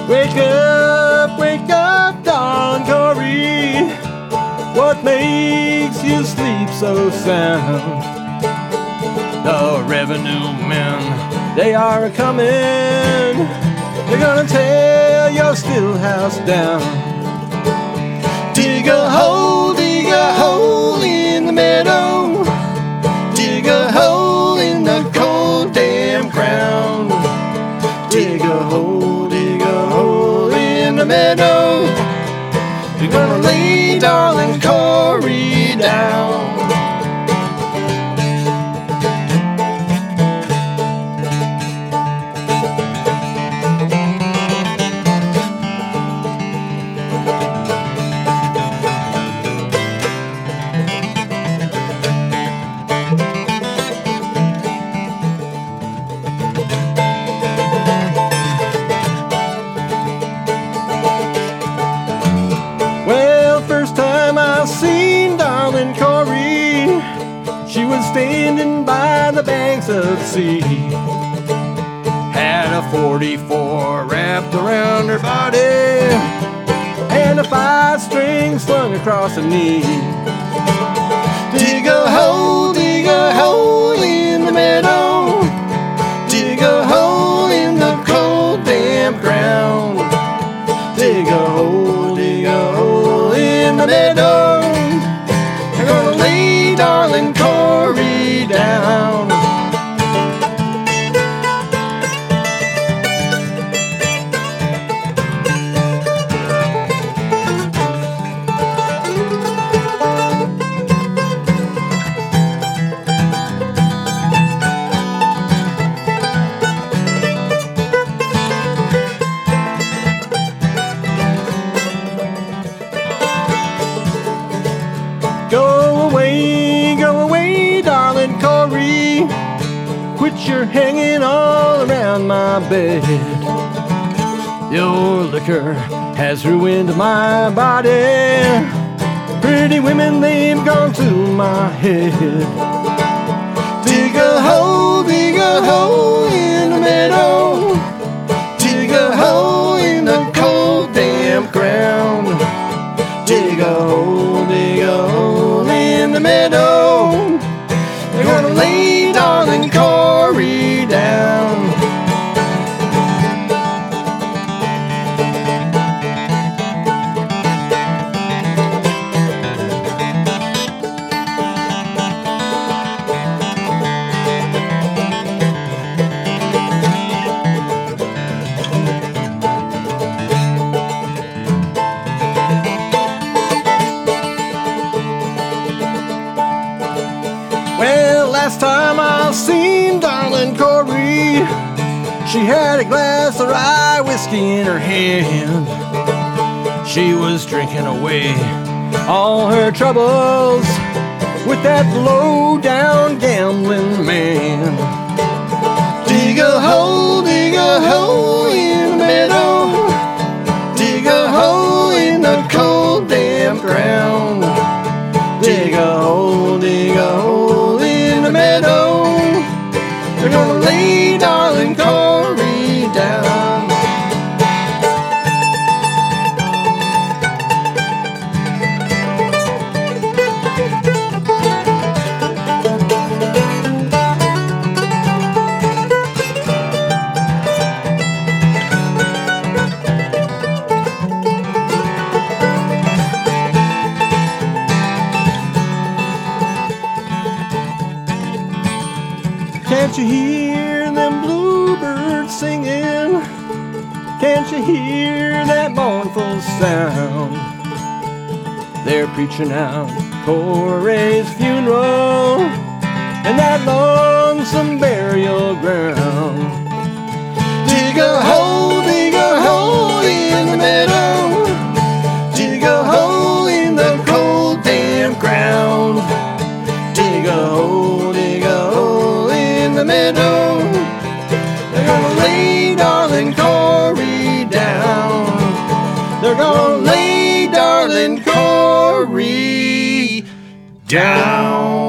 wake up, darling Corey. What makes you sleep so sound? The revenue men, they are coming. They're gonna tear your still house down. Dig a hole in the meadow. Dig a hole in the cold damn ground. Dig a hole in the meadow. You're gonna lay darling Corey down. First time I seen darling Corey, she was standing by the banks of the sea. Had a 44 wrapped around her body and a 5-string slung across her knee. Dig a hole in the meadow. Dig a hole in the cold damp ground. Dig a hole in the meadow. You're gonna lay darling Corey down. Go away, darling Corey. Quit your hanging all around my bed. Your liquor has ruined my body. Pretty women, they've gone to my head. Dig a hole in the meadow. Dig a hole in the cold damp ground. Dig a hole in the meadow. They're gonna lay darling Corey down. Well, last time I seen darling Corey, she had a glass of rye whiskey in her hand. She was drinking away all her troubles with that low-down gambling man. Dig a hole in the meadow. Dig a hole in the cold damp ground. Dig a hole in the meadow. They're gonna lay darling Corey down. Can't you hear them bluebirds singing? Can't you hear that mournful sound? They're preaching out Corey's funeral and that lonesome burial ground. Dig a hole in the meadow. Dig a hole in the cold damp ground. Dig a hole in the meadow. They're gonna lay darling Corey down. They're gonna lay darling Corey down.